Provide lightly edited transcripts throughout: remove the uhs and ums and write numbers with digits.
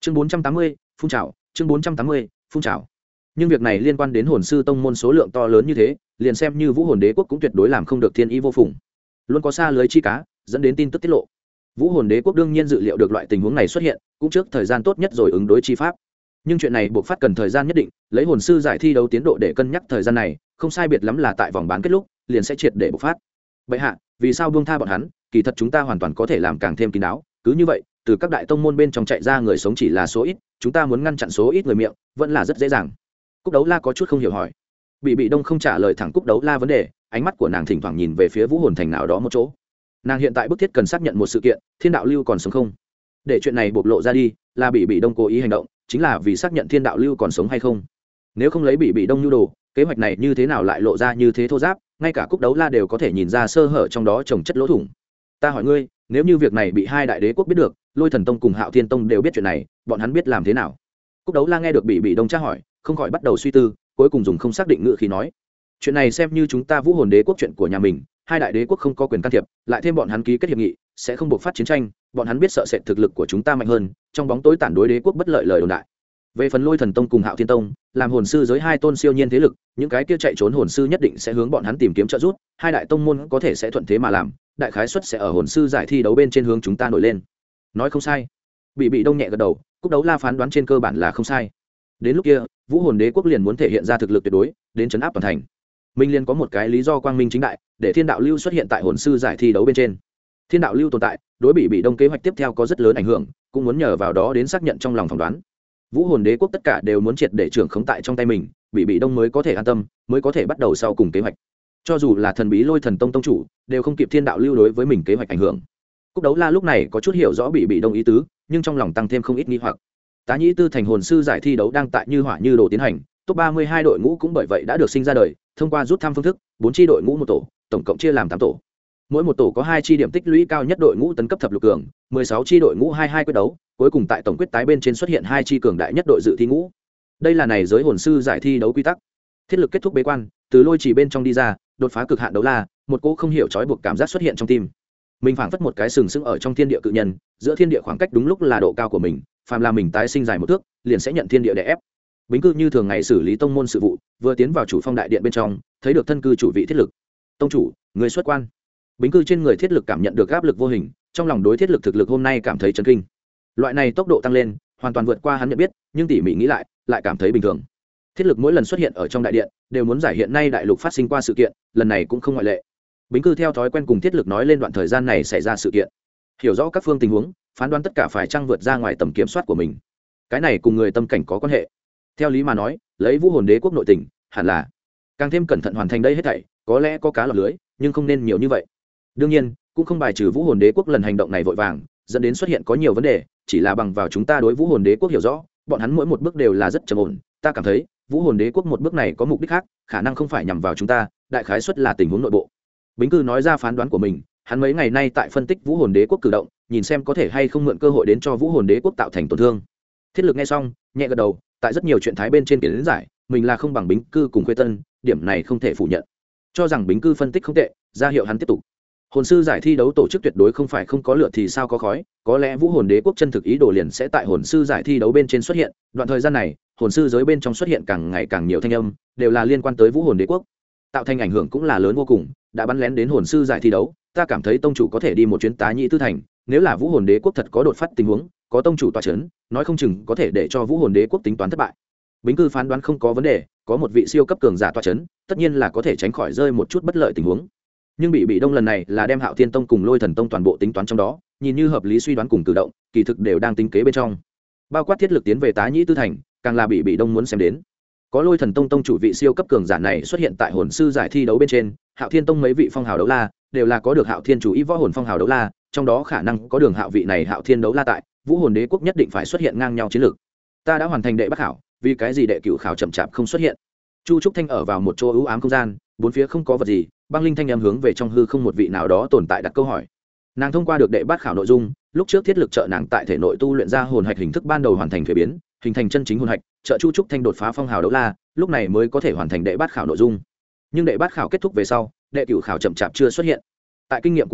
Chương 480, phun trào, chương 480, phun trào. Nhưng việc này liên quan đến hồn sư tông môn số lượng to lớn như thế, liền xem như Vũ Hồn Đế quốc cũng tuyệt đối làm không được thiên ý vô phùng. Luôn có xa lưới chi cá, dẫn đến tin tức tiết lộ. Vũ Hồn Đế quốc đương nhiên dự liệu được loại tình huống này xuất hiện, cũng trước thời gian tốt nhất rồi ứng đối chi pháp. Nhưng chuyện này buộc phát cần thời gian nhất định, lấy hồn sư giải thi đấu tiến độ để cân nhắc thời gian này, không sai biệt lắm là tại vòng bán kết lúc, liền sẽ triệt để bộc phát. Vậy hạ, vì sao buông tha bọn hắn, kỳ thật chúng ta hoàn toàn có thể làm càng thêm kín đáo, cứ như vậy, từ các đại tông môn bên trong chạy ra người sống chỉ là số ít, chúng ta muốn ngăn chặn số ít người miệng, vẫn là rất dễ dàng. Cúc Đấu La có chút không hiểu hỏi. Bị Đông không trả lời thẳng Cúc Đấu La vấn đề, ánh mắt của nàng thỉnh thoảng nhìn về phía Vũ Hồn thành nào đó một chỗ. Nàng hiện tại bức thiết cần xác nhận một sự kiện, Thiên Đạo Lưu còn sống không? Để chuyện này bộc lộ ra đi, là Bị Đông cố ý hành động, chính là vì xác nhận Thiên Đạo Lưu còn sống hay không. Nếu không lấy Bị Đông nhu đồ, kế hoạch này như thế nào lại lộ ra như thế thô giáp, ngay cả Cúc Đấu La đều có thể nhìn ra sơ hở trong đó trồng chất lỗ thủng. Ta hỏi ngươi, nếu như việc này bị hai đại đế quốc biết được, Lôi Thần Tông cùng Hạo Thiên Tông đều biết chuyện này, bọn hắn biết làm thế nào? Cúc Đấu La nghe được Bị Đông tra hỏi, không khỏi bắt đầu suy tư, cuối cùng dùng không xác định ngữ khí nói: chuyện này xem như chúng ta Vũ Hồn Đế quốc chuyện của nhà mình, hai đại đế quốc không có quyền can thiệp, lại thêm bọn hắn ký kết hiệp nghị, sẽ không buộc phát chiến tranh, bọn hắn biết sợ sệt thực lực của chúng ta mạnh hơn, trong bóng tối tản đối đế quốc bất lợi lời đồn đại. Về phần Lôi Thần Tông cùng Hạo Thiên Tông, làm hồn sư giới hai tôn siêu nhiên thế lực, những cái kia chạy trốn hồn sư nhất định sẽ hướng bọn hắn tìm kiếm trợ giúp, hai đại tông môn có thể sẽ thuận thế mà làm, đại khái suất sẽ ở hồn sư giải thi đấu bên trên hướng chúng ta nổi lên. Nói không sai. Bị Đông nhẹ gật đầu, Cúc Đấu La phán đoán trên cơ bản là không sai. Đến lúc kia, Vũ Hồn Đế quốc liền muốn thể hiện ra thực lực tuyệt đối, đến trấn áp toàn thành. Minh liền có một cái lý do quang minh chính đại, để Thiên Đạo Lưu xuất hiện tại hồn sư giải thi đấu bên trên. Thiên Đạo Lưu tồn tại, đối Bị Đông kế hoạch tiếp theo có rất lớn ảnh hưởng, cũng muốn nhờ vào đó đến xác nhận trong lòng phỏng đoán. Vũ Hồn Đế quốc tất cả đều muốn triệt để trưởng khống tại trong tay mình, Bị Đông mới có thể an tâm, mới có thể bắt đầu sau cùng kế hoạch. Cho dù là thần bí Lôi Thần Tông tông chủ, đều không kịp Thiên Đạo Lưu đối với mình kế hoạch ảnh hưởng. Cúc Đấu La lúc này có chút hiểu rõ Bị Đông ý tứ, nhưng trong lòng tăng thêm không ít nghi hoặc. Tá Nhĩ Tư thành hồn sư giải thi đấu đang tại như hỏa như đồ tiến hành, top 32 đội ngũ cũng bởi vậy đã được sinh ra đời, thông qua rút thăm phương thức, 4 chi đội ngũ một tổ, tổng cộng chia làm 8 tổ. Mỗi một tổ có 2 chi điểm tích lũy cao nhất đội ngũ tấn cấp thập lục cường, 16 chi đội ngũ 22 quyết đấu, cuối cùng tại tổng quyết tái bên trên xuất hiện 2 chi cường đại nhất đội dự thi ngũ. Đây là này giới hồn sư giải thi đấu quy tắc. Thiết lực kết thúc bế quan, từ lôi chỉ bên trong đi ra, đột phá cực hạn đấu la, một cỗ không hiểu trói buộc cảm giác xuất hiện trong tim. Mình phảng phất một cái sừng sững ở trong thiên địa cự nhân, giữa thiên địa khoảng cách đúng lúc là độ cao của mình, phàm là mình tái sinh dài một thước, liền sẽ nhận thiên địa đè ép. Bính cư như thường ngày xử lý tông môn sự vụ, vừa tiến vào chủ phong đại điện bên trong, thấy được thân cư chủ vị thiết lực. Tông chủ, người xuất quan. Bính cư trên người thiết lực cảm nhận được áp lực vô hình, trong lòng đối thiết lực thực lực hôm nay cảm thấy chấn kinh. Loại này tốc độ tăng lên, hoàn toàn vượt qua hắn nhận biết, nhưng tỉ mỉ nghĩ lại cảm thấy bình thường. Thiết lực mỗi lần xuất hiện ở trong đại điện, đều muốn giải hiện nay đại lục phát sinh qua sự kiện, lần này cũng không ngoại lệ. Bính cư theo thói quen cùng thiết lực nói lên đoạn thời gian này xảy ra sự kiện, hiểu rõ các phương tình huống, phán đoán tất cả phải chăng vượt ra ngoài tầm kiểm soát của mình. Cái này cùng người tâm cảnh có quan hệ. Theo lý mà nói, lấy Vũ Hồn Đế quốc nội tình, hẳn là càng thêm cẩn thận hoàn thành đây hết thảy, có lẽ có cá lọt lưới, nhưng không nên nhiều như vậy. Đương nhiên, cũng không bài trừ Vũ Hồn Đế quốc lần hành động này vội vàng, dẫn đến xuất hiện có nhiều vấn đề, chỉ là bằng vào chúng ta đối Vũ Hồn Đế quốc hiểu rõ, bọn hắn mỗi một bước đều là rất trầm ổn, ta cảm thấy, Vũ Hồn Đế quốc một bước này có mục đích khác, khả năng không phải nhằm vào chúng ta, đại khái suất là tình huống nội bộ. Bính cư nói ra phán đoán của mình, hắn mấy ngày nay tại phân tích Vũ Hồn Đế quốc cử động, nhìn xem có thể hay không mượn cơ hội đến cho Vũ Hồn Đế quốc tạo thành tổn thương. Thiết lực nghe xong, nhẹ gật đầu, tại rất nhiều chuyện thái bên trên kiến giải, mình là không bằng Bính cư cùng Khuê Tân, điểm này không thể phủ nhận. Cho rằng Bính cư phân tích không tệ, ra hiệu hắn tiếp tục. Hồn sư giải thi đấu tổ chức tuyệt đối không phải không có lửa thì sao có khói, có lẽ Vũ Hồn Đế quốc chân thực ý đồ liền sẽ tại hồn sư giải thi đấu bên trên xuất hiện, đoạn thời gian này, hồn sư giới bên trong xuất hiện càng ngày càng nhiều thanh âm, đều là liên quan tới Vũ Hồn Đế quốc. Tạo thành ảnh hưởng cũng là lớn vô cùng, đã bắn lén đến hồn sư giải thi đấu, ta cảm thấy tông chủ có thể đi một chuyến Tá Nhĩ Tư thành, nếu là Vũ Hồn Đế quốc thật có đột phát tình huống, có tông chủ tọa chấn, nói không chừng có thể để cho Vũ Hồn Đế quốc tính toán thất bại. Bính cư phán đoán không có vấn đề, có một vị siêu cấp cường giả tọa chấn, tất nhiên là có thể tránh khỏi rơi một chút bất lợi tình huống. Nhưng Bị Đông lần này là đem Hạo Thiên Tông cùng Lôi Thần Tông toàn bộ tính toán trong đó, nhìn như hợp lý suy đoán cùng cử động, kỳ thực đều đang tính kế bên trong. Bao quát thiết lực tiến về Tá Nhĩ Tư thành, càng là Bị Đông muốn xem đến. Có Lôi Thần Tông tông chủ vị siêu cấp cường giả này xuất hiện tại hồn sư giải thi đấu bên trên, Hạo Thiên Tông mấy vị phong hào đấu la đều là có được Hạo Thiên chủ ý võ hồn phong hào đấu la, trong đó khả năng có Đường Hạo vị này Hạo Thiên đấu la tại, Vũ Hồn Đế quốc nhất định phải xuất hiện ngang nhau chiến lược. Ta đã hoàn thành đệ bắt khảo, vì cái gì đệ cửu khảo chậm chạp không xuất hiện? Chu Trúc Thanh ở vào một chỗ ưu ám không gian, bốn phía không có vật gì, băng linh thanh âm hướng về trong hư không một vị nào đó tồn tại đặt câu hỏi. Nàng thông qua được đệ bát khảo nội dung, lúc trước thiết lực trợ nàng tại thể nội tu luyện ra hồn hạch hình thức ban đầu hoàn thành thuế biến, hình thành chân chính hồn hạch, trợ Chu Trúc Thanh đột phá phong hào đấu la, lúc này mới có thể hoàn thành đệ bát khảo nội dung. Nhưng đệ bát khảo kết thúc về sau, đệ cửu khảo chậm chạp chưa xuất hiện. Tại kinh nghiệm của ngươi,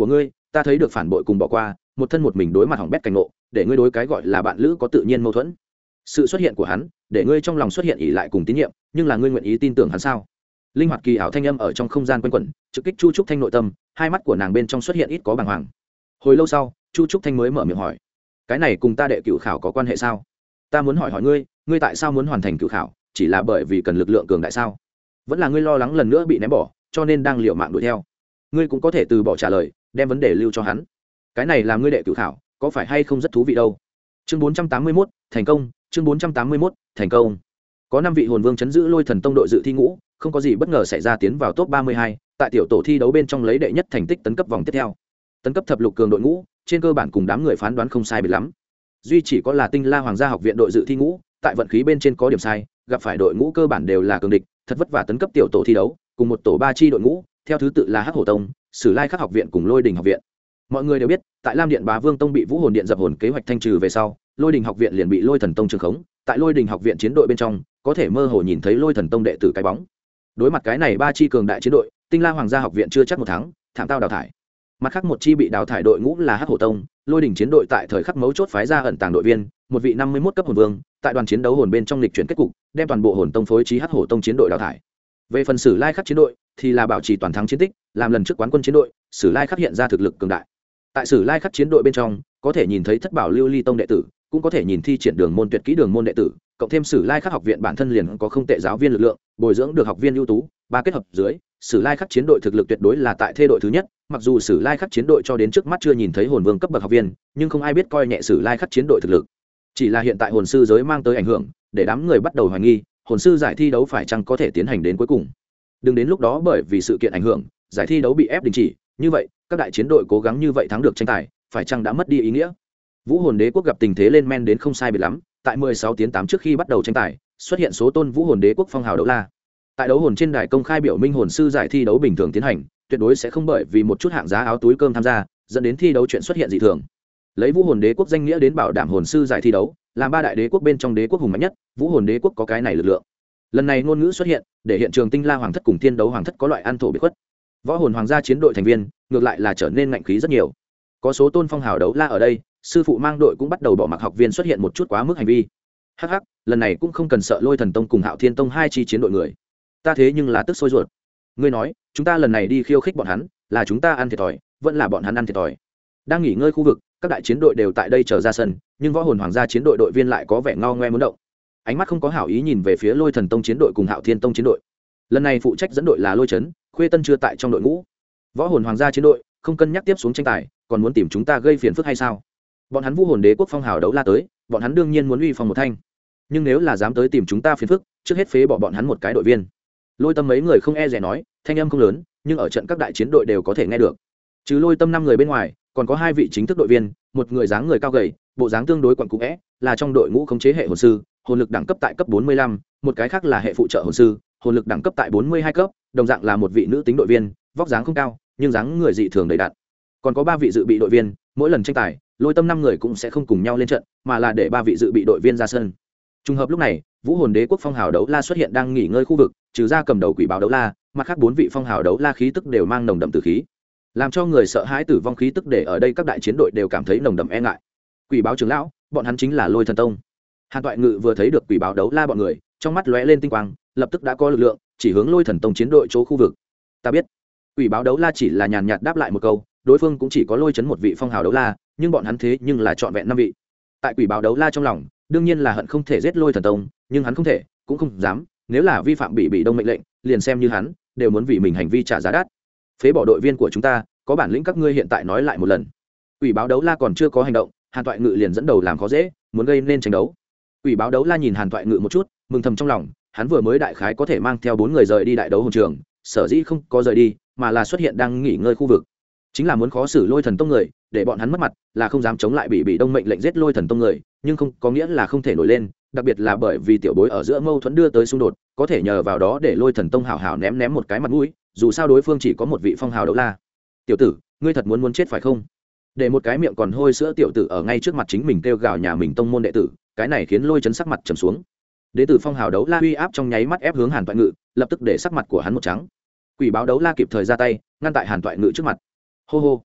ta thấy được phản bội cùng bỏ qua, một thân một mình đối mặt hỏng bét cảnh ngộ, để ngươi đối cái gọi là bạn lữ có tự nhiên mâu thuẫn. Sự xuất hiện của hắn để ngươi trong lòng xuất hiện ỷ lại cùng tín nhiệm, nhưng là ngươi nguyện ý tin tưởng hắn sao? Linh hoạt kỳ ảo thanh âm ở trong không gian quanh quẩn, trực kích Chu Trúc Thanh nội tâm, hai mắt của nàng bên trong xuất hiện ít có bàng hoàng. Hồi lâu sau, Chu Trúc Thanh mới mở miệng hỏi: cái này cùng ta đệ cửu khảo có quan hệ sao? Ta muốn hỏi ngươi, ngươi tại sao muốn hoàn thành cửu khảo, chỉ là bởi vì cần lực lượng cường đại sao? Vẫn là ngươi lo lắng lần nữa bị ném bỏ, cho nên đang liều mạng đuổi theo? Ngươi cũng có thể từ bỏ trả lời, đem vấn đề lưu cho hắn. Cái này làm ngươi đệ cửu khảo, có phải hay không rất thú vị đâu? Chương 481, thành công. Chương 481, thành công. Có 5 vị hồn vương chấn giữ Lôi Thần Tông đội dự thi ngũ, không có gì bất ngờ xảy ra tiến vào top 32, tại tiểu tổ thi đấu bên trong lấy đệ nhất thành tích tấn cấp vòng tiếp theo. Tấn cấp thập lục cường đội ngũ, trên cơ bản cùng đám người phán đoán không sai biệt lắm. Duy chỉ có là Tinh La Hoàng gia học viện đội dự thi ngũ, tại vận khí bên trên có điểm sai, gặp phải đội ngũ cơ bản đều là cường địch, thật vất vả tấn cấp tiểu tổ thi đấu, cùng một tổ 3 chi đội ngũ, theo thứ tự là Hắc Hổ Tông, Sử Lai Khắc học viện cùng Lôi Đình học viện. Mọi người đều biết, tại Lam Điện Bá Vương Tông bị Vũ Hồn Điện dập hồn kế hoạch thanh trừ về sau, Lôi Đình học viện liền bị Lôi Thần Tông trường khống, tại Lôi Đình học viện chiến đội bên trong, có thể mơ hồ nhìn thấy Lôi Thần Tông đệ tử cái bóng. Đối mặt cái này 3 chi cường đại chiến đội, Tinh La Hoàng gia học viện chưa chắc một thắng, thảm tao đào thải. Mặt khác một chi bị đào thải đội ngũ là Hắc Hổ Tông, Lôi Đình chiến đội tại thời khắc mấu chốt phái ra ẩn tàng đội viên, một vị 51 cấp hồn vương, tại đoàn chiến đấu hồn bên trong lịch chuyển kết cục, đem toàn bộ hồn tông phối trí Hắc Hổ Tông chiến đội đào thải. Về phần Sử Lai Khắc chiến đội thì là bảo trì toàn thắng chiến tích, làm lần trước quán quân chiến đội, Sử Lai Khắc hiện ra thực lực cường đại. Tại Sử Lai Khắc chiến đội bên trong, có thể nhìn thấy Thất Bảo Lưu Ly Tông đệ tử, cũng có thể nhìn thi triển đường môn tuyệt kỹ đường môn đệ tử, cộng thêm Sử Lai Khắc học viện bản thân liền có không tệ giáo viên lực lượng, bồi dưỡng được học viên ưu tú, ba kết hợp dưới, Sử Lai Khắc chiến đội thực lực tuyệt đối là tại thê đội thứ nhất, mặc dù Sử Lai Khắc chiến đội cho đến trước mắt chưa nhìn thấy hồn vương cấp bậc học viên, nhưng không ai biết coi nhẹ Sử Lai Khắc chiến đội thực lực. Chỉ là hiện tại hồn sư giới mang tới ảnh hưởng, để đám người bắt đầu hoài nghi, hồn sư giải thi đấu phải chăng có thể tiến hành đến cuối cùng. Đừng đến lúc đó bởi vì sự kiện ảnh hưởng, giải thi đấu bị ép đình chỉ, như vậy, các đại chiến đội cố gắng như vậy thắng được tranh tài, phải chăng đã mất đi ý nghĩa. Vũ Hồn Đế quốc gặp tình thế lên men đến không sai biệt lắm, tại 16 tiến 8 trước khi bắt đầu tranh tài, xuất hiện số tôn Vũ Hồn Đế quốc phong hào đấu la. Tại đấu hồn trên đài công khai biểu minh hồn sư giải thi đấu bình thường tiến hành, tuyệt đối sẽ không bởi vì một chút hạng giá áo túi cơm tham gia, dẫn đến thi đấu chuyện xuất hiện dị thường. Lấy Vũ Hồn Đế quốc danh nghĩa đến bảo đảm hồn sư giải thi đấu, làm 3 đại đế quốc bên trong đế quốc hùng mạnh nhất, Vũ Hồn Đế quốc có cái này lực lượng. Lần này ngôn ngữ xuất hiện, để hiện trường Tinh La Hoàng thất cùng Thiên Đấu Hoàng thất có loại ăn thổ biệt khuất. Võ hồn hoàng gia chiến đội thành viên, ngược lại là trở nên ngạnh khí rất nhiều. Có số tôn phong hào đấu la ở đây, sư phụ mang đội cũng bắt đầu bỏ mặc học viên xuất hiện một chút quá mức hành vi. Hắc hắc, lần này cũng không cần sợ Lôi Thần Tông cùng Hạo Thiên Tông hai chi chiến đội người. Ta thế nhưng là tức sôi ruột. Ngươi nói, chúng ta lần này đi khiêu khích bọn hắn, là chúng ta ăn thiệt thòi, vẫn là bọn hắn ăn thiệt thòi. Đang nghỉ ngơi khu vực, các đại chiến đội đều tại đây chờ ra sân, nhưng võ hồn hoàng gia chiến đội đội viên lại có vẻ ngao ngoe muốn động. Ánh mắt không có hảo ý nhìn về phía Lôi Thần Tông chiến đội cùng Hạo Thiên Tông chiến đội. Lần này phụ trách dẫn đội là Lôi Chấn, Khuê Tân chưa tại trong đội ngũ. Võ hồn hoàng gia chiến đội không cân nhắc tiếp xuống tranh tài, còn muốn tìm chúng ta gây phiền phức hay sao? Bọn hắn Vũ Hồn Đế quốc phong hào đấu la tới, bọn hắn đương nhiên muốn uy phong một thanh. Nhưng nếu là dám tới tìm chúng ta phiền phức, trước hết phế bỏ bọn hắn một cái đội viên. Lôi Tâm mấy người không e dè nói, thanh âm không lớn, nhưng ở trận các đại chiến đội đều có thể nghe được. Trừ Lôi Tâm 5 người bên ngoài, còn có 2 vị chính thức đội viên, một người dáng người cao gầy, bộ dáng tương đối quặn cũ é, là trong đội ngũ khống chế hệ hồn sư, hồn lực đẳng cấp tại cấp 45, một cái khác là hệ phụ trợ hồn sư, hồn lực đẳng cấp tại 42 cấp, đồng dạng là một vị nữ tính đội viên, vóc dáng không cao, nhưng dáng người dị thường đầy đặn. Còn có 3 vị dự bị đội viên, mỗi lần tranh tài, Lôi Tâm 5 người cũng sẽ không cùng nhau lên trận, mà là để 3 vị dự bị đội viên ra sân. Trùng hợp lúc này, Vũ Hồn Đế quốc phong hào đấu la xuất hiện đang nghỉ ngơi khu vực, trừ ra cầm đầu quỷ báo đấu la, mặt khác 4 vị phong hào đấu la khí tức đều mang nồng đậm tử khí, làm cho người sợ hãi tử vong khí tức để ở đây các đại chiến đội đều cảm thấy nồng đậm e ngại. Quỷ báo trưởng lão, bọn hắn chính là Lôi Thần Tông. Hàn Toại Ngự vừa thấy được quỷ báo đấu la bọn người, trong mắt lóe lên tinh quang, lập tức đã có lực lượng, chỉ hướng Lôi Thần Tông chiến đội chỗ khu vực. Ta biết. Quỷ báo đấu la chỉ là nhàn nhạt đáp lại một câu, đối phương cũng chỉ có Lôi Chấn một vị phong hào đấu la, nhưng bọn hắn thế nhưng là trọn vẹn 5 vị. Tại quỷ báo đấu la trong lòng, đương nhiên là hận không thể giết Lôi Thần Tông, nhưng hắn không thể, cũng không dám, nếu là vi phạm bị đông mệnh lệnh, liền xem như hắn, đều muốn vì mình hành vi trả giá đắt. Phế bỏ đội viên của chúng ta, có bản lĩnh các ngươi hiện tại nói lại một lần. Quỷ báo đấu la còn chưa có hành động, Hàn Toại Ngự liền dẫn đầu làm khó dễ, muốn gây nên tranh đấu. Quỷ báo đấu la nhìn Hàn Toại Ngự một chút, mừng thầm trong lòng, hắn vừa mới đại khái có thể mang theo 4 người rời đi đại đấu hồn trường, sở dĩ không có rời đi, mà là xuất hiện đang nghỉ ngơi khu vực, chính là muốn khó xử Lôi Thần Tông người, để bọn hắn mất mặt, là không dám chống lại bị đông mệnh lệnh giết Lôi Thần Tông người, nhưng không có nghĩa là không thể nổi lên, đặc biệt là bởi vì tiểu bối ở giữa mâu thuẫn đưa tới xung đột, có thể nhờ vào đó để Lôi Thần Tông hảo hảo ném một cái mặt mũi, dù sao đối phương chỉ có một vị phong hào đấu la. Tiểu tử, ngươi thật muốn chết phải không? Để một cái miệng còn hôi sữa tiểu tử ở ngay trước mặt chính mình kêu gào nhà mình tông môn đệ tử, cái này khiến Lôi Chấn sắc mặt trầm xuống. Đệ tử phong hào đấu la uy áp trong nháy mắt ép hướng Hàn Toại Ngự, lập tức để sắc mặt của hắn một trắng. Quỷ báo đấu la kịp thời ra tay, ngăn tại Hàn Toại Ngự trước mặt. Hô hô.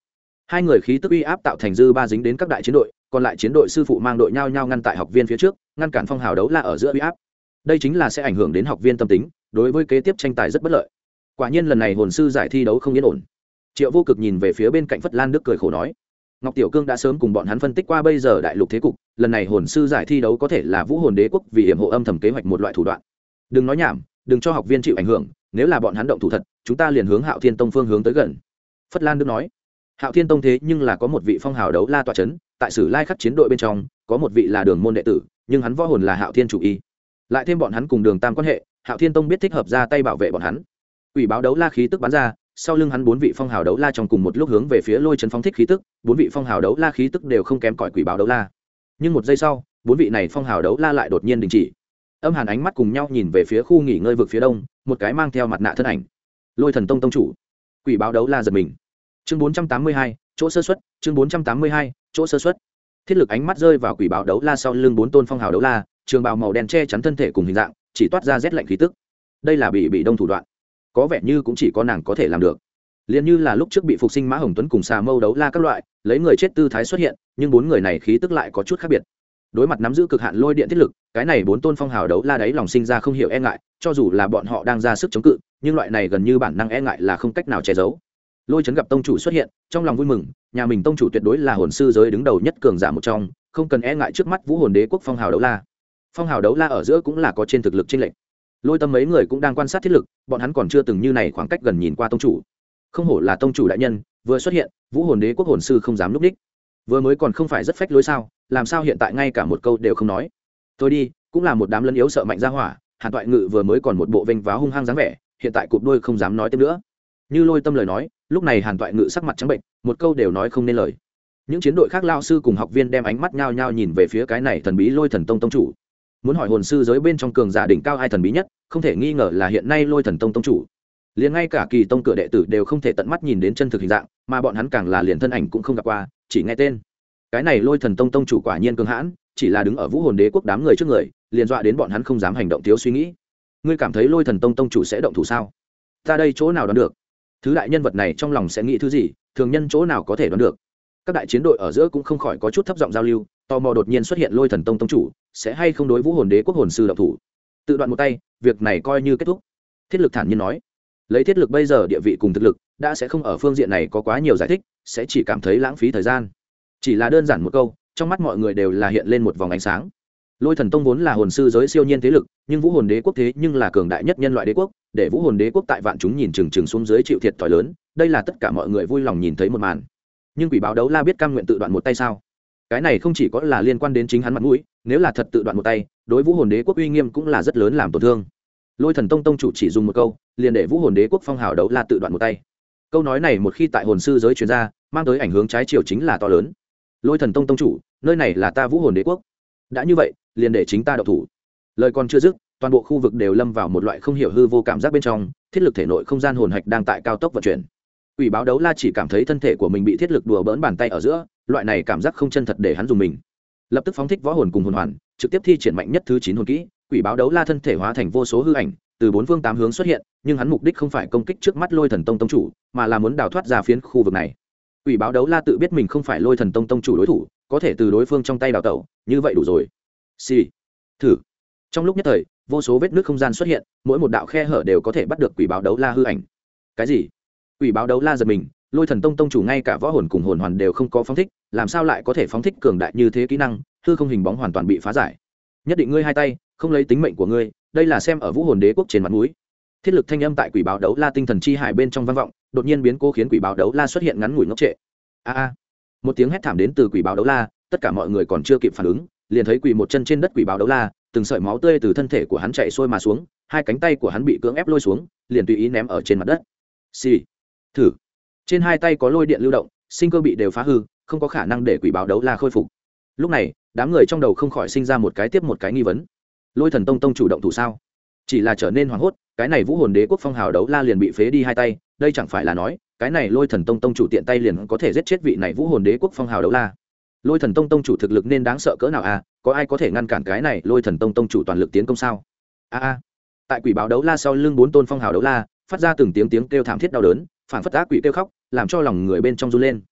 Hai người khí tức uy áp tạo thành dư ba dính đến các đại chiến đội, còn lại chiến đội sư phụ mang đội nhau nhau ngăn tại học viên phía trước, ngăn cản phong hào đấu la ở giữa uy áp. Đây chính là sẽ ảnh hưởng đến học viên tâm tính, đối với kế tiếp tranh tài rất bất lợi. Quả nhiên lần này hồn sư giải thi đấu không yên ổn. Triệu Vô Cực nhìn về phía bên cạnh Phất Lan Đức cười khổ nói, Ngọc Tiểu Cương đã sớm cùng bọn hắn phân tích qua bây giờ đại lục thế cục, lần này hồn sư giải thi đấu có thể là Vũ Hồn Đế quốc vì hiểm hộ âm thầm kế hoạch một loại thủ đoạn. Đừng nói nhảm, đừng cho học viên chịu ảnh hưởng, nếu là bọn hắn động thủ thật, chúng ta liền hướng Hạo Thiên Tông phương hướng tới gần. Phất Lan Đức nói, Hạo Thiên Tông thế nhưng là có một vị phong hào đấu la tọa chấn, tại Sử Lai Khắc chiến đội bên trong, có một vị là Đường môn đệ tử, nhưng hắn võ hồn là Hạo Thiên chủ y. Lại thêm bọn hắn cùng Đường Tam quan hệ, Hạo Thiên Tông biết thích hợp ra tay bảo vệ bọn hắn. Quỷ báo đấu la khí tức bắn ra, sau lưng hắn bốn vị phong hào đấu la trong cùng một lúc hướng về phía Lôi Trấn phóng thích khí tức, bốn vị phong hào đấu la khí tức đều không kém cỏi quỷ báo đấu la. Nhưng một giây sau, bốn vị này phong hào đấu la lại đột nhiên đình chỉ. Âm hàn ánh mắt cùng nhau nhìn về phía khu nghỉ ngơi vực phía đông, một cái mang theo mặt nạ thân ảnh. Lôi Thần Tông tông chủ. Quỷ báo đấu la giật mình. Chương 482, chỗ sơ suất, chương 482, chỗ sơ suất. Thiết lực ánh mắt rơi vào quỷ báo đấu la sau lưng bốn tôn phong hào đấu la, trường bào màu đen che chắn thân thể cùng hình dạng, chỉ toát ra rét lạnh khí tức. Đây là bị đông thủ đoạn, có vẻ như cũng chỉ có nàng có thể làm được. Liên như là lúc trước bị phục sinh Mã Hồng Tuấn cùng xà mâu đấu la các loại, lấy người chết tư thái xuất hiện, nhưng bốn người này khí tức lại có chút khác biệt. Đối mặt nắm giữ cực hạn lôi điện thiết lực, cái này bốn tôn phong hào đấu la đấy lòng sinh ra không hiểu e ngại, cho dù là bọn họ đang ra sức chống cự, nhưng loại này gần như bản năng e ngại là không cách nào che giấu. Lôi Trấn gặp tông chủ xuất hiện, trong lòng vui mừng, nhà mình tông chủ tuyệt đối là hồn sư giới đứng đầu nhất cường giả một trong, không cần e ngại trước mắt Vũ Hồn Đế quốc phong hào đấu la. Phong hào đấu la ở giữa cũng là có trên thực lực chênh lệch. Lôi Tâm mấy người cũng đang quan sát thiết lực, bọn hắn còn chưa từng như này khoảng cách gần nhìn qua tông chủ. Không hổ là tông chủ đại nhân, vừa xuất hiện, Vũ Hồn Đế quốc hồn sư không dám lúc đích. Vừa mới còn không phải rất phách lối sao, làm sao hiện tại ngay cả một câu đều không nói. Thôi đi, cũng là một đám lấn yếu sợ mạnh ra hỏa, Hàn Toại Ngự vừa mới còn một bộ vênh váo hung hăng dáng vẻ, hiện tại cụp đuôi không dám nói tiếp nữa. Như Lôi Tâm lời nói, lúc này Hàn Toại Ngự sắc mặt trắng bệnh, một câu đều nói không nên lời. Những chiến đội khác lao sư cùng học viên đem ánh mắt nhao nhao nhìn về phía cái này thần bí Lôi Thần Tông tông chủ. Muốn hỏi hồn sư giới bên trong cường giả đỉnh cao ai thần bí nhất, không thể nghi ngờ là hiện nay Lôi Thần Tông tông chủ. Liền ngay cả Kỳ Tông cửa đệ tử đều không thể tận mắt nhìn đến chân thực hình dạng, mà bọn hắn càng là liền thân ảnh cũng không gặp qua, chỉ nghe tên. Cái này Lôi Thần Tông tông chủ quả nhiên cường hãn, chỉ là đứng ở Vũ Hồn Đế quốc đám người trước người, liền dọa đến bọn hắn không dám hành động thiếu suy nghĩ. Ngươi cảm thấy Lôi Thần Tông tông chủ sẽ động thủ sao? Ta đây chỗ nào đoán được? Thứ đại nhân vật này trong lòng sẽ nghĩ thứ gì, thường nhân chỗ nào có thể đoán được. Các đại chiến đội ở giữa cũng không khỏi có chút thấp giọng giao lưu, tò mò đột nhiên xuất hiện Lôi Thần Tông tông chủ, sẽ hay không đối Vũ Hồn Đế quốc hồn sư động thủ. Tự đoạn một tay, việc này coi như kết thúc. Thiết lực thản nhiên nói, lấy thiết lực bây giờ địa vị cùng thực lực, đã sẽ không ở phương diện này có quá nhiều giải thích, sẽ chỉ cảm thấy lãng phí thời gian. Chỉ là đơn giản một câu, trong mắt mọi người đều là hiện lên một vòng ánh sáng. Lôi Thần Tông vốn là hồn sư giới siêu nhiên thế lực, nhưng Vũ Hồn Đế quốc thế nhưng là cường đại nhất nhân loại đế quốc, để Vũ Hồn Đế quốc tại vạn chúng nhìn chừng chừng xuống dưới chịu thiệt thòi lớn, đây là tất cả mọi người vui lòng nhìn thấy một màn. Nhưng quỷ báo đấu la biết cam nguyện tự đoạn một tay sao? Cái này không chỉ có là liên quan đến chính hắn mặt mũi, nếu là thật tự đoạn một tay, đối Vũ Hồn Đế quốc uy nghiêm cũng là rất lớn làm tổn thương. Lôi Thần Tông tông chủ chỉ dùng một câu, liền để Vũ Hồn Đế quốc phong hào đấu la tự đoạn một tay. Câu nói này một khi tại hồn sư giới truyền ra, mang tới ảnh hưởng trái chiều chính là to lớn. Lôi Thần Tông tông chủ, nơi này là ta Vũ Hồn Đế quốc, đã như vậy, liền để chính ta động thủ. Lời còn chưa dứt, toàn bộ khu vực đều lâm vào một loại không hiểu hư vô cảm giác bên trong, thiết lực thể nội không gian hồn hạch đang tại cao tốc vận chuyển. Quỷ báo đấu la chỉ cảm thấy thân thể của mình bị thiết lực đùa bỡn bàn tay ở giữa, loại này cảm giác không chân thật để hắn dùng mình. Lập tức phóng thích võ hồn cùng hồn hoàn, trực tiếp thi triển mạnh nhất thứ 9 hồn kỹ, quỷ báo đấu la thân thể hóa thành vô số hư ảnh, từ bốn phương tám hướng xuất hiện, nhưng hắn mục đích không phải công kích trước mắt Lôi Thần Tông tông chủ, mà là muốn đào thoát ra phiến khu vực này. Quỷ báo đấu la tự biết mình không phải Lôi Thần Tông tông chủ đối thủ, có thể từ đối phương trong tay đào tẩu, như vậy đủ rồi. Xì, thử. Trong lúc nhất thời, vô số vết nứt không gian xuất hiện, mỗi một đạo khe hở đều có thể bắt được quỷ báo đấu la hư ảnh. Cái gì? Quỷ báo đấu la giật mình, Lôi Thần Tông tông chủ ngay cả võ hồn cùng hồn hoàn đều không có phóng thích, làm sao lại có thể phóng thích cường đại như thế kỹ năng, hư không hình bóng hoàn toàn bị phá giải. Nhất định ngươi hai tay, không lấy tính mệnh của ngươi, đây là xem ở Vũ Hồn Đế quốc trên mặt mũi. Thiết lực thanh âm tại quỷ báo đấu la tinh thần chi hải bên trong vang vọng, đột nhiên biến cố khiến quỷ báo đấu la xuất hiện ngắn ngủi ngốc trệ. A! Một tiếng hét thảm đến từ quỷ báo đấu la, tất cả mọi người còn chưa kịp phản ứng, liền thấy quỳ một chân trên đất quỷ báo đấu la, từng sợi máu tươi từ thân thể của hắn chảy xuôi mà xuống, hai cánh tay của hắn bị cưỡng ép lôi xuống, liền tùy ý ném ở trên mặt đất. Xì, thử. Trên hai tay có lôi điện lưu động, sinh cơ bị đều phá hư, không có khả năng để quỷ báo đấu la khôi phục. Lúc này, đám người trong đầu không khỏi sinh ra một cái tiếp một cái nghi vấn. Lôi Thần Tông tông chủ động thủ sao? Chỉ là trở nên hoảng hốt, cái này Vũ Hồn Đế quốc phong hào đấu la liền bị phế đi hai tay, đây chẳng phải là nói, cái này Lôi Thần Tông tông chủ tiện tay liền có thể giết chết vị này Vũ Hồn Đế quốc phong hào đấu la. Lôi Thần Tông tông chủ thực lực nên đáng sợ cỡ nào à, có ai có thể ngăn cản cái này Lôi Thần Tông tông chủ toàn lực tiến công sao? Tại quỷ báo đấu la sau lưng bốn tôn phong hào đấu la, phát ra từng tiếng tiếng kêu thảm thiết đau đớn, phảng phất ác quỷ kêu khóc, làm cho lòng người bên trong run lên.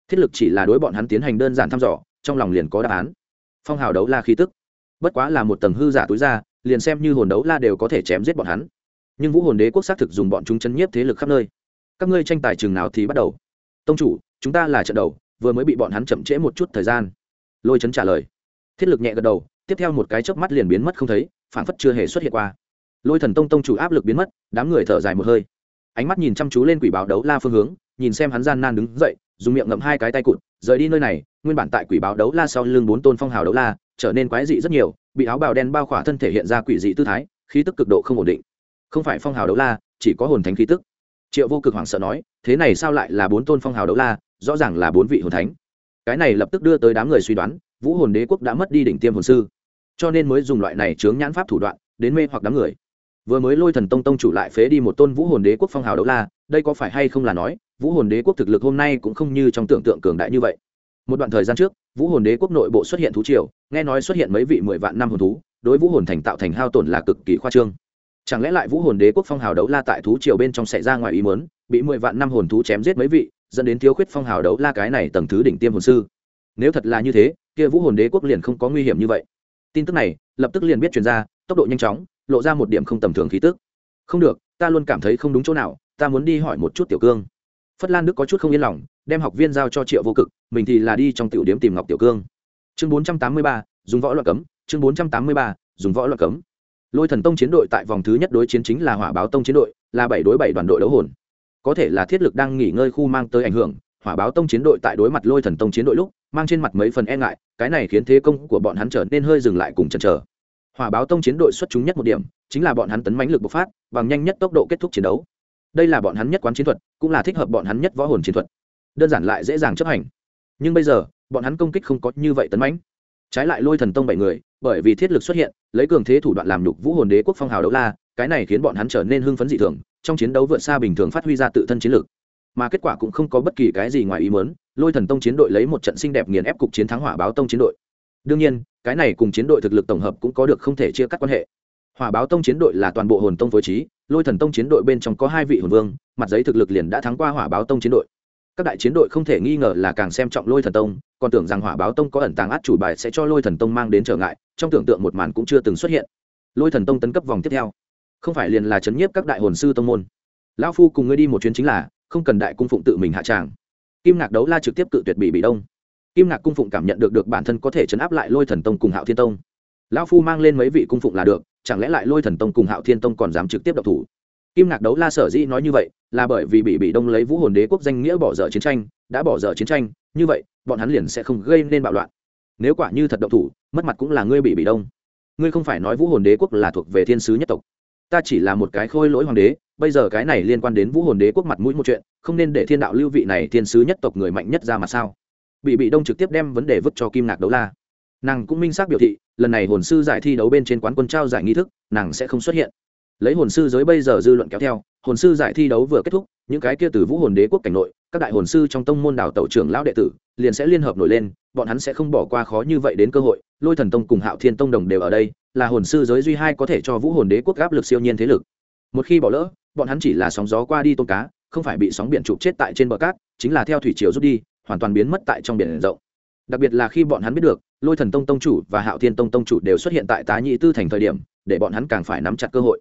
thiết lực chỉ là đối bọn hắn tiến hành đơn giản thăm dò, trong lòng liền có đáp án. Phong hào đấu la khí tức bất quá là một tầng hư giả túi ra, liền xem như hồn đấu la đều có thể chém giết bọn hắn. Nhưng vũ hồn đế quốc xác thực dùng bọn chúng chấn nhiếp thế lực khắp nơi. Các ngươi tranh tài chừng nào thì bắt đầu? Tông chủ, chúng ta là trận đầu, vừa mới bị bọn hắn chậm trễ một chút thời gian. Lôi Chấn trả lời. Thiết lực nhẹ gật đầu, tiếp theo một cái chớp mắt liền biến mất không thấy, phảng phất chưa hề xuất hiện qua. Lôi Thần Tông tông chủ áp lực biến mất, đám người thở dài một hơi, ánh mắt nhìn chăm chú lên quỷ báo đấu la phương hướng, nhìn xem hắn gian nan đứng dậy, dùng miệng ngậm hai cái tay cụt, rời đi nơi này. Nguyên bản tại quỷ báo đấu la sau lưng 4 tôn phong hào đấu la trở nên quái dị rất nhiều, bị áo bào đen bao khỏa thân thể hiện ra quỷ dị tư thái, khí tức cực độ không ổn định. Không phải phong hào đấu la, chỉ có hồn thánh khí tức. Triệu Vô Cực hoảng sợ nói, thế này sao lại là 4 tôn phong hào đấu la, rõ ràng là 4 vị hồn thánh. Cái này lập tức đưa tới đám người suy đoán, vũ hồn đế quốc đã mất đi đỉnh tiêm hồn sư, cho nên mới dùng loại này chướng nhãn pháp thủ đoạn đến mê hoặc đám người. Vừa mới Lôi Thần Tông tông chủ lại phế đi một tôn vũ hồn đế quốc phong hào đấu la, đây có phải hay không là nói vũ hồn đế quốc thực lực hôm nay cũng không như trong tưởng tượng cường đại như vậy. Một đoạn thời gian trước, vũ hồn đế quốc nội bộ xuất hiện thú triều, nghe nói xuất hiện mấy vị 10 vạn năm hồn thú, đối vũ hồn thành tạo thành hao tổn là cực kỳ khoa trương. Chẳng lẽ lại vũ hồn đế quốc phong hào đấu la tại thú triều bên trong xảy ra ngoài ý muốn, bị 10 vạn năm hồn thú chém giết mấy vị, dẫn đến thiếu khuyết phong hào đấu la cái này tầng thứ đỉnh tiêm hồn sư. Nếu thật là như thế, kia vũ hồn đế quốc liền không có nguy hiểm như vậy. Tin tức này lập tức liền biết truyền ra, tốc độ nhanh chóng, lộ ra một điểm không tầm thường khí tức. Không được, ta luôn cảm thấy không đúng chỗ nào, ta muốn đi hỏi một chút Tiểu Cương. Phất Lan Đức có chút không yên lòng, đem học viên giao cho Triệu Vô Cực, mình thì là đi trong tiểu điểm tìm Ngọc Tiểu Cương. Chương 483, dùng võ loạn cấm. Chương 483, dùng võ loạn cấm. Lôi Thần Tông chiến đội tại vòng thứ nhất đối chiến chính là Hỏa Báo Tông chiến đội, là 7 đối 7 đoàn đội đấu hồn. Có thể là thiết lực đang nghỉ ngơi khu mang tới ảnh hưởng, Hỏa Báo Tông chiến đội tại đối mặt Lôi Thần Tông chiến đội lúc, mang trên mặt mấy phần e ngại, cái này khiến thế công của bọn hắn trở nên hơi dừng lại cùng chần chờ. Hỏa Báo Tông chiến đội xuất chúng nhất một điểm, chính là bọn hắn tấn mãnh lực bộc phát, bằng nhanh nhất tốc độ kết thúc chiến đấu. Đây là bọn hắn nhất quán chiến thuật, cũng là thích hợp bọn hắn nhất võ hồn chiến thuật. Đơn giản lại dễ dàng chấp hành. Nhưng bây giờ, bọn hắn công kích không có như vậy tấn mãnh. Trái lại Lôi Thần Tông 7 người, bởi vì thiết lực xuất hiện, lấy cường thế thủ đoạn làm nhục vũ hồn đế quốc phong hào đấu la, cái này khiến bọn hắn trở nên hưng phấn dị thường, trong chiến đấu vượt xa bình thường phát huy ra tự thân chiến lực. Mà kết quả cũng không có bất kỳ cái gì ngoài ý muốn, Lôi Thần Tông chiến đội lấy một trận xinh đẹp nghiền ép cục chiến thắng Hỏa Báo Tông chiến đội. Đương nhiên, cái này cùng chiến đội thực lực tổng hợp cũng có được không thể chia cắt quan hệ. Hỏa Báo Tông chiến đội là toàn bộ hồn tông phối trí, Lôi Thần Tông chiến đội bên trong có 2 vị hồn vương, mặt giấy thực lực liền đã thắng qua Hỏa Báo Tông chiến đội. Các đại chiến đội không thể nghi ngờ là càng xem trọng Lôi Thần Tông, còn tưởng rằng Hỏa Báo Tông có ẩn tàng át chủ bài sẽ cho Lôi Thần Tông mang đến trở ngại, trong tưởng tượng một màn cũng chưa từng xuất hiện. Lôi Thần Tông tấn cấp vòng tiếp theo, không phải liền là trấn nhiếp các đại hồn sư tông môn. Lão phu cùng ngươi đi một chuyến chính là, không cần đại cung phụng tự mình hạ tràng. Kim Ngạc đấu la trực tiếp cự tuyệt Bị Đông. Kim Ngạc cung phụng cảm nhận được bản thân có thể trấn áp lại Lôi Thần Tông cùng Hạo Thiên Tông. Lão phu mang lên mấy vị cung phụng là được, chẳng lẽ lại Lôi Thần Tông cùng Hạo Thiên Tông còn dám trực tiếp động thủ? Kim Ngạc đấu la sở dĩ nói như vậy, là bởi vì Bị Đông lấy vũ hồn đế quốc danh nghĩa bỏ dở chiến tranh, đã bỏ dở chiến tranh, như vậy, bọn hắn liền sẽ không gây nên bạo loạn. Nếu quả như thật động thủ, mất mặt cũng là ngươi Bị Đông. Ngươi không phải nói vũ hồn đế quốc là thuộc về thiên sứ nhất tộc? Ta chỉ là một cái khôi lỗi hoàng đế, bây giờ cái này liên quan đến vũ hồn đế quốc mặt mũi một chuyện, không nên để thiên đạo lưu vị này thiên sứ nhất tộc người mạnh nhất ra mà sao? Bị Đông trực tiếp đem vấn đề vứt cho Kim Ngạc đấu la. Nàng cũng minh xác biểu thị, lần này hồn sư giải thi đấu bên trên quán quân trao giải nghi thức, nàng sẽ không xuất hiện. Lấy hồn sư giới bây giờ dư luận kéo theo, hồn sư giải thi đấu vừa kết thúc, những cái kia từ vũ hồn đế quốc cảnh nội, các đại hồn sư trong tông môn đào tẩu trưởng lão đệ tử liền sẽ liên hợp nổi lên, bọn hắn sẽ không bỏ qua khó như vậy đến cơ hội. Lôi Thần Tông cùng Hạo Thiên Tông đồng đều ở đây, là hồn sư giới duy hai có thể cho vũ hồn đế quốc áp lực siêu nhiên thế lực. Một khi bỏ lỡ, bọn hắn chỉ là sóng gió qua đi tôm cá, không phải bị sóng biển chụp chết tại trên bờ cát, chính là theo thủy triều rút đi, hoàn toàn biến mất tại trong biển rộng. Đặc biệt là khi bọn hắn biết được Lôi Thần Tông tông chủ và Hạo Thiên Tông tông chủ đều xuất hiện tại Tá Nhĩ Tư thành thời điểm, để bọn hắn càng phải nắm chặt cơ hội.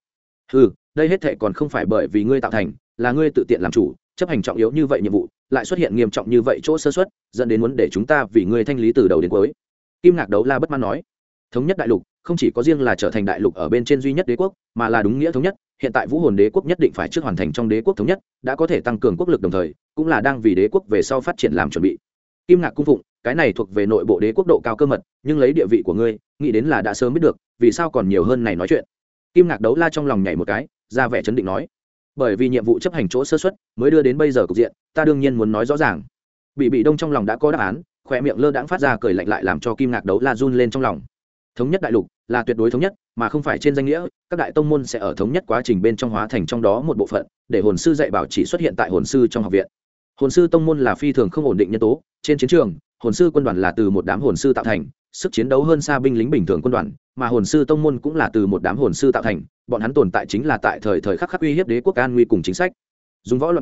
Đây hết thệ còn không phải bởi vì ngươi tạo thành, là ngươi tự tiện làm chủ, chấp hành trọng yếu như vậy nhiệm vụ, lại xuất hiện nghiêm trọng như vậy chỗ sơ suất, dẫn đến muốn để chúng ta vì ngươi thanh lý từ đầu đến cuối. Kim Ngạc đấu la bất mãn nói, thống nhất đại lục không chỉ có riêng là trở thành đại lục ở bên trên duy nhất đế quốc, mà là đúng nghĩa thống nhất. Hiện tại vũ hồn đế quốc nhất định phải trước hoàn thành trong đế quốc thống nhất, đã có thể tăng cường quốc lực đồng thời, cũng là đang vì đế quốc về sau phát triển làm chuẩn bị. Kim Ngạc cung phụng, cái này thuộc về nội bộ đế quốc độ cao cơ mật, nhưng lấy địa vị của ngươi, nghĩ đến là đã sớm biết được, vì sao còn nhiều hơn này nói chuyện. Kim Ngạc đấu la trong lòng nhảy một cái, ra vẻ chấn định nói, bởi vì nhiệm vụ chấp hành chỗ sơ suất mới đưa đến bây giờ cục diện, ta đương nhiên muốn nói rõ ràng. Bị Đông trong lòng đã có đáp án, khỏe miệng lơ đãng phát ra cười lạnh lại làm cho Kim Ngạc đấu la run lên trong lòng. Thống nhất đại lục là tuyệt đối thống nhất, mà không phải trên danh nghĩa, các đại tông môn sẽ ở thống nhất quá trình bên trong hóa thành trong đó một bộ phận, để hồn sư dạy bảo chỉ xuất hiện tại hồn sư trong học viện. Hồn sư tông môn là phi thường không ổn định nhân tố, trên chiến trường, hồn sư quân đoàn là từ một đám hồn sư tạo thành, sức chiến đấu hơn xa binh lính bình thường quân đoàn, mà hồn sư tông môn cũng là từ một đám hồn sư tạo thành, bọn hắn tồn tại chính là tại thời khắc uy hiếp đế quốc an nguy cùng chính sách. Dùng võ loạn cấm,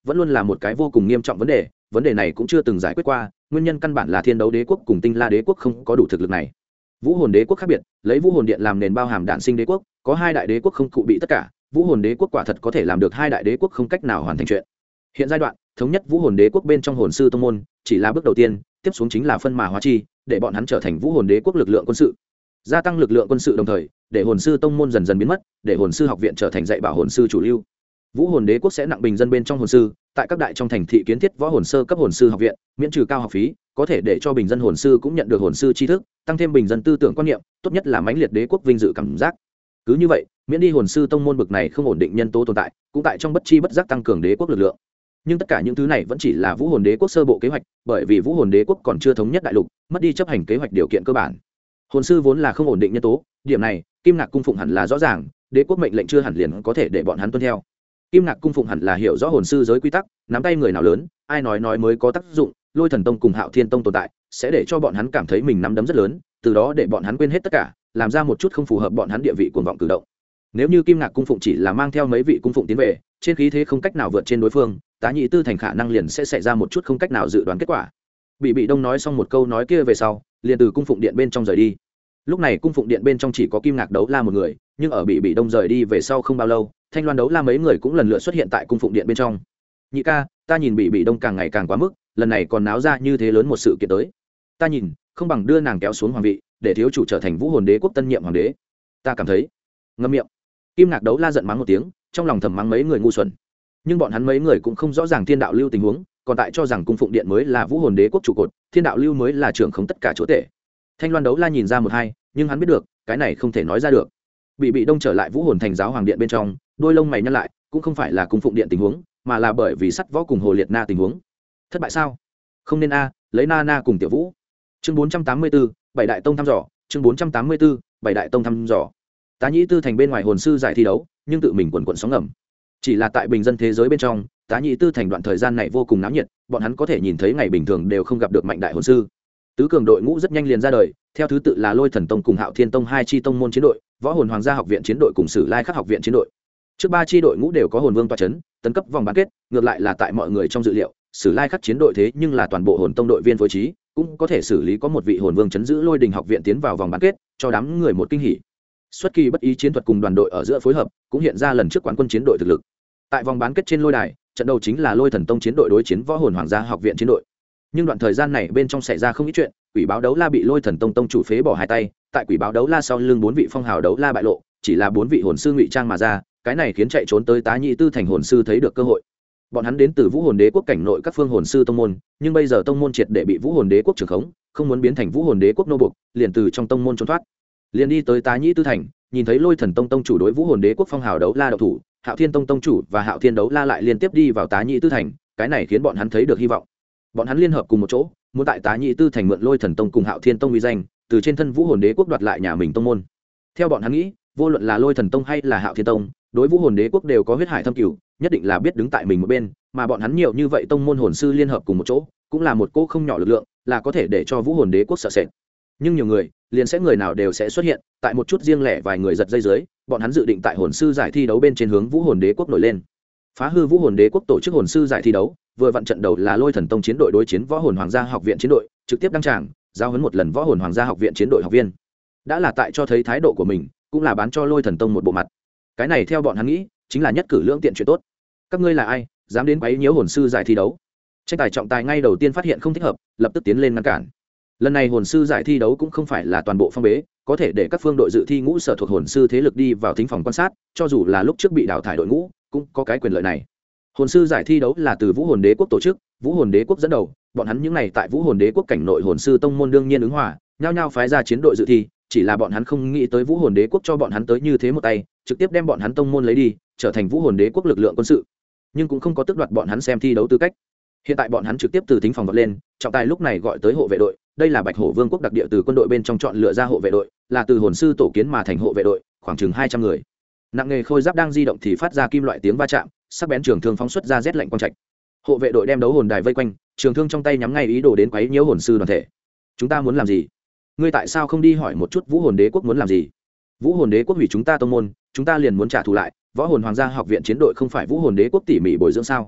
vẫn luôn là một cái vô cùng nghiêm trọng vấn đề này cũng chưa từng giải quyết qua. Nguyên nhân căn bản là thiên đấu đế quốc cùng tinh la đế quốc không có đủ thực lực này. Vũ hồn đế quốc khác biệt, lấy vũ hồn điện làm nền bao hàm đạn sinh đế quốc, có hai đại đế quốc không cụ bị tất cả. Vũ hồn đế quốc quả thật có thể làm được hai đại đế quốc không cách nào hoàn thành chuyện. Hiện giai đoạn thống nhất vũ hồn đế quốc bên trong hồn sư tông môn chỉ là bước đầu tiên, tiếp xuống chính là phân mà hóa chi, để bọn hắn trở thành vũ hồn đế quốc lực lượng quân sự, gia tăng lực lượng quân sự, đồng thời để hồn sư tông môn dần dần biến mất, để hồn sư học viện trở thành dạy bảo hồn sư chủ lưu. Vũ hồn đế quốc sẽ nặng bình dân bên trong hồn sư, tại các đại trong thành thị kiến thiết võ hồn sơ cấp hồn sư học viện, miễn trừ cao học phí, có thể để cho bình dân hồn sư cũng nhận được hồn sư tri thức, tăng thêm bình dân tư tưởng quan niệm, tốt nhất là mãnh liệt đế quốc vinh dự cảm giác. Cứ như vậy, miễn đi hồn sư tông môn bực này không ổn định nhân tố tồn tại, cũng tại trong bất chi bất giác tăng cường đế quốc lực lượng. Nhưng tất cả những thứ này vẫn chỉ là vũ hồn đế quốc sơ bộ kế hoạch, bởi vì vũ hồn đế quốc còn chưa thống nhất đại lục, mất đi chấp hành kế hoạch điều kiện cơ bản. Hồn sư vốn là không ổn định nhân tố, điểm này Kim Ngạc cung phụng hẳn là rõ ràng, đế quốc mệnh lệnh chưa hẳn liền có thể để bọn hắn tuân theo. Kim Ngạc cung phụng hẳn là hiểu rõ hồn sư giới quy tắc, nắm tay người nào lớn, ai nói mới có tác dụng. Lôi Thần Tông cùng Hạo Thiên Tông tồn tại, sẽ để cho bọn hắn cảm thấy mình nắm đấm rất lớn, từ đó để bọn hắn quên hết tất cả, làm ra một chút không phù hợp bọn hắn địa vị cuồng vọng cử động. Nếu như Kim Ngạc cung phụng chỉ là mang theo mấy vị cung phụng tiến về, trên khí thế không cách nào vượt trên đối phương, Tá Nhị Tư thành khả năng liền sẽ xảy ra một chút không cách nào dự đoán kết quả. Bị Đông nói xong một câu nói kia về sau, liền từ cung phụng điện bên trong rời đi. Lúc này cung phụng điện bên trong chỉ có Kim Ngạc Đấu La một người, nhưng ở bị Đông rời đi về sau không bao lâu, Thanh Loan Đấu La mấy người cũng lần lượt xuất hiện tại cung phụng điện bên trong. Nhị ca, ta nhìn bị Đông càng ngày càng quá mức, lần này còn náo ra như thế lớn một sự kiện tới, ta nhìn không bằng đưa nàng kéo xuống hoàng vị, để thiếu chủ trở thành vũ hồn đế quốc tân nhiệm hoàng đế. Ta cảm thấy. Ngậm miệng. Kim Ngạc Đấu La giận mắng một tiếng, trong lòng thầm mắng mấy người ngu xuẩn, nhưng bọn hắn mấy người cũng không rõ ràng thiên đạo lưu tình huống, còn tại cho rằng cung phụng điện mới là vũ hồn đế quốc trụ cột, thiên đạo lưu mới là trưởng khống tất cả chỗ tể. Thanh Loan Đấu La nhìn ra một hai, nhưng hắn biết được cái này không thể nói ra được. Bị Đông trở lại vũ hồn thành giáo hoàng điện bên trong, đôi lông mày nhăn lại, cũng không phải là cung phụng điện tình huống, mà là bởi vì sắt võ cùng hồ liệt na tình huống. Thất bại sao? Không nên a, lấy na cùng tiểu vũ. Chương 484, bảy đại tông thăm dò. Chương 484, bảy đại tông thăm dò. Tá Nhĩ Tư thành bên ngoài hồn sư giải thi đấu, nhưng tự mình quần quần sóng ngầm. Chỉ là tại bình dân thế giới bên trong, Tá Nhĩ Tư thành đoạn thời gian này vô cùng náo nhiệt, bọn hắn có thể nhìn thấy ngày bình thường đều không gặp được mạnh đại hồn sư. Tứ cường đội ngũ rất nhanh liền ra đời, theo thứ tự là Lôi Thần Tông cùng Hạo Thiên Tông hai chi tông môn chiến đội, Võ Hồn Hoàng gia học viện chiến đội cùng Sử Lai Khắc học viện chiến đội. Trước ba chi đội ngũ đều có hồn vương tọa chấn, tấn cấp vòng bán kết, ngược lại là tại mọi người trong dự liệu, Sử Lai Khắc chiến đội thế nhưng là toàn bộ hồn tông đội viên phối trí, cũng có thể xử lý có một vị hồn vương chấn giữ Lôi Đình học viện tiến vào vòng bán kết, cho đám người một kinh hỉ. Xuất kỳ bất ý chiến thuật cùng đoàn đội ở giữa phối hợp, cũng hiện ra lần trước quán quân chiến đội thực lực. Tại vòng bán kết trên lôi đài, trận đầu chính là Lôi Thần Tông chiến đội đối chiến Võ Hồn Hoàng gia học viện chiến đội. Nhưng đoạn thời gian này bên trong xảy ra không ít chuyện, Quỷ Báo Đấu La bị Lôi Thần Tông tông chủ phế bỏ hai tay, tại Quỷ Báo Đấu La sau lưng bốn vị phong hào đấu la bại lộ, chỉ là bốn vị hồn sư ngụy trang mà ra, cái này khiến chạy trốn tới Tá Nhĩ Tư thành hồn sư thấy được cơ hội. Bọn hắn đến từ Vũ Hồn Đế quốc cảnh nội các phương hồn sư tông môn, nhưng bây giờ tông môn triệt để bị Vũ Hồn Đế quốc trưởng khống, không muốn biến thành Vũ Hồn Đế quốc nô buộc, liền từ trong tông môn trốn thoát. Liền đi tới Tá Nhĩ Tư thành, nhìn thấy Lôi Thần Tông tông chủ đối Vũ Hồn Đế quốc phong hào đấu la độc thủ, Hạo Thiên Tông tông chủ và Hạo Thiên đấu la lại liên tiếp đi vào Tá Nhĩ Tư thành, cái này khiến bọn hắn thấy được hy vọng. Bọn hắn liên hợp cùng một chỗ, muốn tại Tá Nhĩ Tư thành mượn Lôi Thần Tông cùng Hạo Thiên Tông uy danh, từ trên thân Vũ Hồn Đế quốc đoạt lại nhà mình tông môn. Theo bọn hắn nghĩ, vô luận là Lôi Thần Tông hay là Hạo Thiên Tông, đối Vũ Hồn Đế quốc đều có huyết hải thâm cửu, nhất định là biết đứng tại mình một bên, mà bọn hắn nhiều như vậy tông môn hồn sư liên hợp cùng một chỗ, cũng là một cỗ không nhỏ lực lượng, là có thể để cho Vũ Hồn Đế quốc sợ sệt. Nhưng nhiều người, liền sẽ người nào đều sẽ xuất hiện, tại một chút riêng lẻ vài người giật dây dưới, bọn hắn dự định tại hồn sư giải thi đấu bên trên hướng Vũ Hồn Đế quốc nổi lên. Phá hư Vũ Hồn Đế quốc tổ chức hồn sư giải thi đấu, vừa vặn trận đầu là Lôi Thần Tông chiến đội đối chiến Võ Hồn Hoàng gia học viện chiến đội, trực tiếp đăng tràng, giao huấn một lần Võ Hồn Hoàng gia học viện chiến đội học viên. Đã là tại cho thấy thái độ của mình, cũng là bán cho Lôi Thần Tông một bộ mặt. Cái này theo bọn hắn nghĩ, chính là nhất cử lưỡng tiện chuyện tốt. Các ngươi là ai, dám đến quấy nhiễu hồn sư giải thi đấu? Tranh tài trọng tài ngay đầu tiên phát hiện không thích hợp, lập tức tiến lên ngăn cản. Lần này hồn sư giải thi đấu cũng không phải là toàn bộ phong bế, có thể để các phương đội dự thi ngũ sở thuộc hồn sư thế lực đi vào thính phòng quan sát, cho dù là lúc trước bị đào thải đội ngũ, cũng có cái quyền lợi này. Hồn sư giải thi đấu là từ Vũ Hồn Đế quốc tổ chức, Vũ Hồn Đế quốc dẫn đầu, bọn hắn những này tại Vũ Hồn Đế quốc cảnh nội hồn sư tông môn đương nhiên ứng hòa, nhao nhao phái ra chiến đội dự thi, chỉ là bọn hắn không nghĩ tới Vũ Hồn Đế quốc cho bọn hắn tới như thế một tay, trực tiếp đem bọn hắn tông môn lấy đi, trở thành Vũ Hồn Đế quốc lực lượng quân sự, nhưng cũng không có tước đoạt bọn hắn xem thi đấu tư cách. Hiện tại bọn hắn trực tiếp từ thính phòng vọt lên, trọng tài lúc này gọi tới hộ vệ đội, đây là Bạch Hổ Vương quốc đặc địa từ quân đội bên trong chọn lựa ra hộ vệ đội, là từ hồn sư tổ kiến mà thành hộ vệ đội, khoảng chừng 200 người. Nặng nghề khôi giáp đang di động thì phát ra kim loại tiếng va chạm, sắc bén trường thương phóng xuất ra rét lạnh quang trạch. Hộ vệ đội đem đấu hồn đài vây quanh, trường thương trong tay nhắm ngay ý đồ đến quấy nhiễu hồn sư đoàn thể. Chúng ta muốn làm gì? Ngươi tại sao không đi hỏi một chút Vũ Hồn Đế quốc muốn làm gì? Vũ Hồn Đế quốc hủy chúng ta tông môn, chúng ta liền muốn trả thù lại, Võ Hồn Hoàng gia học viện chiến đội không phải Vũ Hồn Đế quốc tỉ mỉ bồi dưỡng sao?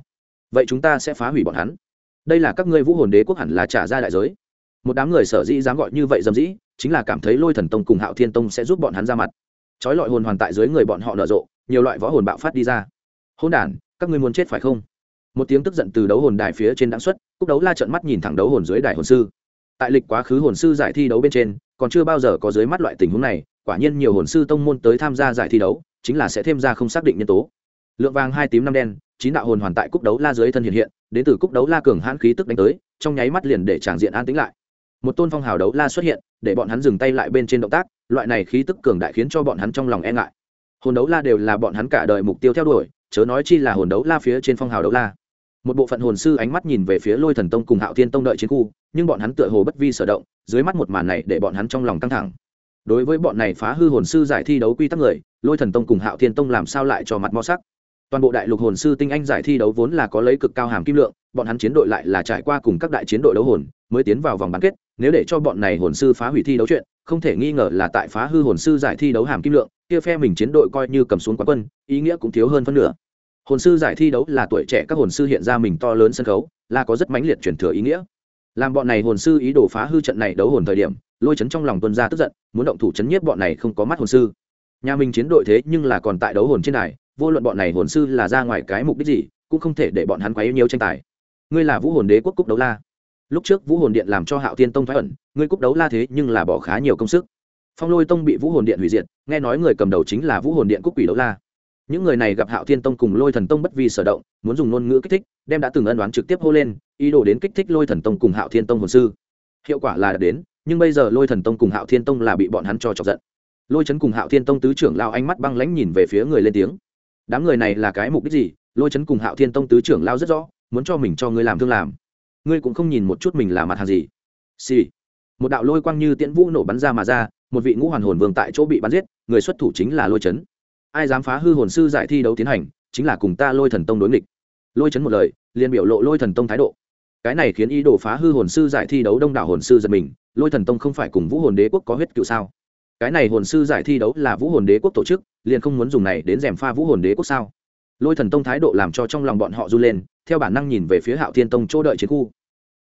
vậy chúng ta sẽ phá hủy bọn hắn. Đây là các ngươi vũ hồn đế quốc hẳn là trả ra đại giới. Một đám người sở dĩ dám gọi như vậy dâm dĩ, chính là cảm thấy Lôi Thần Tông cùng Hạo Thiên Tông sẽ giúp bọn hắn ra mặt. Chói lọi hồn hoàn tại dưới người bọn họ nở rộ, nhiều loại võ hồn bạo phát đi ra. Hỗn đản, các ngươi muốn chết phải không? Một tiếng tức giận từ đấu hồn đài phía trên đãng xuất, Cúc Đấu La trợn mắt nhìn thẳng đấu hồn dưới đài hồn sư. Tại lịch quá khứ hồn sư giải thi đấu bên trên, còn chưa bao giờ có dưới mắt loại tình huống này, quả nhiên nhiều hồn sư tông môn tới tham gia giải thi đấu, chính là sẽ thêm ra không xác định nhân tố. Lượng vàng 2 tím 5 đen, 9 đạo hồn hoàn tại Cúc Đấu La dưới thân hiện hiện, đến từ Cúc Đấu La cường hãn khí tức đánh tới, trong nháy mắt liền để tràng diện an tĩnh lại. Một tôn phong hào đấu la xuất hiện, để bọn hắn dừng tay lại bên trên động tác, loại này khí tức cường đại khiến cho bọn hắn trong lòng e ngại. Hồn đấu la đều là bọn hắn cả đời mục tiêu theo đuổi, chớ nói chi là hồn đấu la phía trên phong hào đấu la. Một bộ phận hồn sư ánh mắt nhìn về phía Lôi Thần Tông cùng Hạo Thiên Tông đợi chiến khu, nhưng bọn hắn tựa hồ bất vi sở động, dưới mắt một màn này để bọn hắn trong lòng căng thẳng. Đối với bọn này phá hư hồn sư giải thi đấu quy tắc người, Lôi Thần Tông cùng Hạo Thiên Tông làm sao lại cho mặt mo sắc. Toàn bộ đại lục hồn sư tinh anh giải thi đấu vốn là có lấy cực cao hàm kim lượng, bọn hắn chiến đội lại là trải qua cùng các đại chiến đội đấu hồn mới tiến vào vòng bán kết, nếu để cho bọn này hồn sư phá hủy thi đấu chuyện, không thể nghi ngờ là tại phá hư hồn sư giải thi đấu hàm kim lượng, kia phe mình chiến đội coi như cầm xuống quán quân, ý nghĩa cũng thiếu hơn phân nửa. Hồn sư giải thi đấu là tuổi trẻ các hồn sư hiện ra mình to lớn sân khấu, là có rất mãnh liệt truyền thừa ý nghĩa. Làm bọn này hồn sư ý đồ phá hư trận này đấu hồn thời điểm, Lôi Chấn trong lòng tuôn ra tức giận, muốn động thủ chấn nhiếp bọn này không có mắt hồn sư. Nhà mình chiến đội thế nhưng là còn tại đấu hồn trên đài, vô luận bọn này hồn sư là ra ngoài cái mục đích gì, cũng không thể để bọn hắn quấy nhiễu tranh tài. Ngươi là Vũ Hồn Đế quốc Cúc Đấu La. Lúc trước Vũ Hồn Điện làm cho Hạo Thiên Tông thoái ẩn, ngươi Cúc Đấu La thế nhưng là bỏ khá nhiều công sức. Phong Lôi Tông bị Vũ Hồn Điện hủy diệt, nghe nói người cầm đầu chính là Vũ Hồn Điện Cúc Quỷ Đấu La. Những người này gặp Hạo Thiên Tông cùng Lôi Thần Tông bất vi sở động, muốn dùng ngôn ngữ kích thích, đem đã từng ân oán trực tiếp hô lên, ý đồ đến kích thích Lôi Thần Tông cùng Hạo Thiên Tông hồn sư. Hiệu quả là đã đến, nhưng bây giờ Lôi Thần Tông cùng Hạo Thiên Tông là bị bọn hắn cho chọc giận. Lôi Chấn cùng Hạo Thiên Tông tứ trưởng lao ánh mắt băng lãnh nhìn về phía người lên tiếng. Đám người này là cái mục đích gì? Lôi Chấn cùng Hạo Thiên Tông tứ trưởng lao rất rõ, muốn cho mình cho ngươi làm thương làm. Ngươi cũng không nhìn một chút mình là mặt hàng gì. Xì. Một đạo lôi quang như tiễn vũ nổ bắn ra mà ra, một vị ngũ hoàn hồn vương tại chỗ bị bắn giết, người xuất thủ chính là Lôi Chấn. Ai dám phá hư hồn sư giải thi đấu tiến hành, chính là cùng ta Lôi Thần Tông đối nghịch. Lôi Chấn một lời, liền biểu lộ Lôi Thần Tông thái độ. Cái này khiến ý đồ phá hư hồn sư giải thi đấu đông đảo hồn sư giật mình, Lôi Thần Tông không phải cùng Vũ Hồn Đế quốc có huyết cựu sao? Cái này hồn sư giải thi đấu là Vũ Hồn Đế quốc tổ chức, liền không muốn dùng này đến rèm pha Vũ Hồn Đế quốc sao? Lôi Thần Tông thái độ làm cho trong lòng bọn họ run lên, theo bản năng nhìn về phía Hạo Thiên Tông chỗ đợi chiến khu.